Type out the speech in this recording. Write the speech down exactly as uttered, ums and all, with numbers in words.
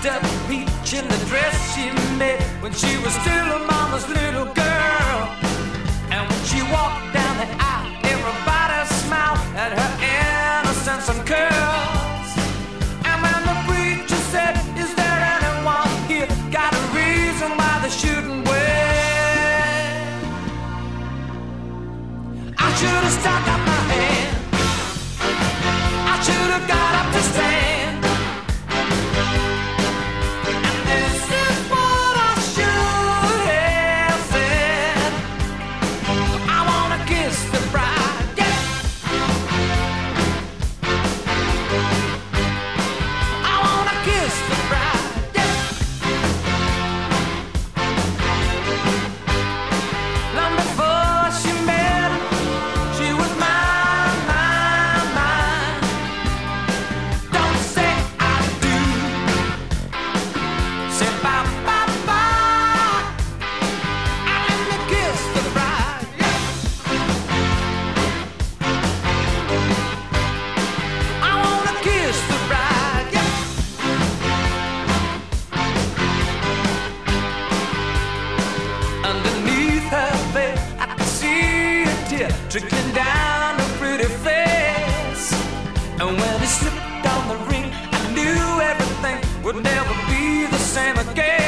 wrapped up peach in the dress she made when she was still a mama's little girl. And when she walked down the aisle, everybody smiled at her innocence and curls. And when the preacher said, "Is there anyone here got a reason why they shouldn't wait?" I should have stuck up my hand. I should have got up to stand. And this is what I should have said. I wanna kiss the bride, yeah. I wanna kiss the bride, yeah. Long before she met, she was mine, mine, mine. Don't say I do. Say bye, bye, bye. And let me kiss the bride, yeah. I wanna kiss the bride, yeah. Underneath her veil, I could see a tear trickling down her pretty face. And when he slipped on the ring, I knew everything would never be the same again.